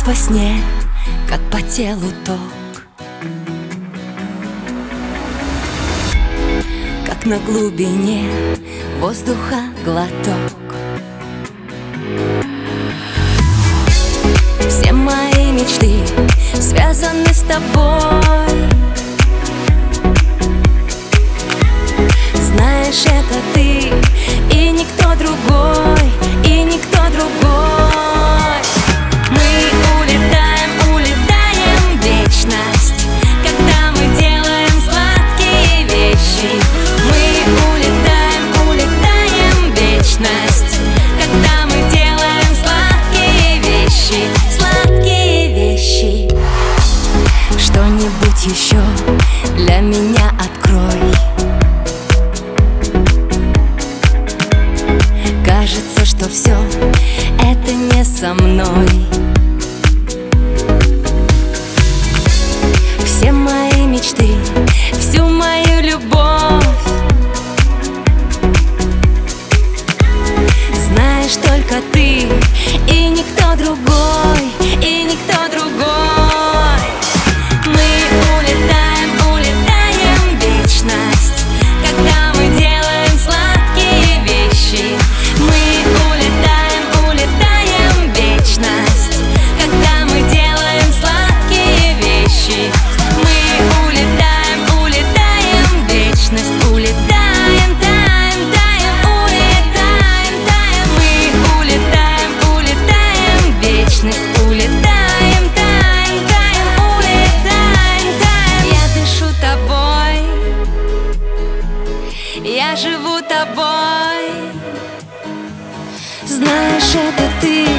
во сне, как по телу ток, как на глубине воздуха глоток. Все мои мечты связаны с тобой. Знаешь, это ты и никто другой, и никто другой. Мы улетаем, улетаем в вечность, когда мы делаем сладкие вещи. Мы улетаем, улетаем в вечность, когда мы делаем сладкие вещи, сладкие вещи. Что-нибудь еще для меня открой. Кажется, что все это не со мной. Все мои мечты, всю мою любовь, знаешь, только ты и никто другой, и никто другой. Мы улетаем, улетаем в вечность, когда мы делаем сладкие вещи. Мы улетаем, улетаем в вечность, когда мы делаем сладкие вещи. Мы улетаем, улетаем в вечность, улетаем, таем, таем, улетаем, таем. Мы улетаем, улетаем в вечность, улетаем, таем, таем, улетаем, таем. Я дышу тобой, я живу тобой. Знаешь, это ты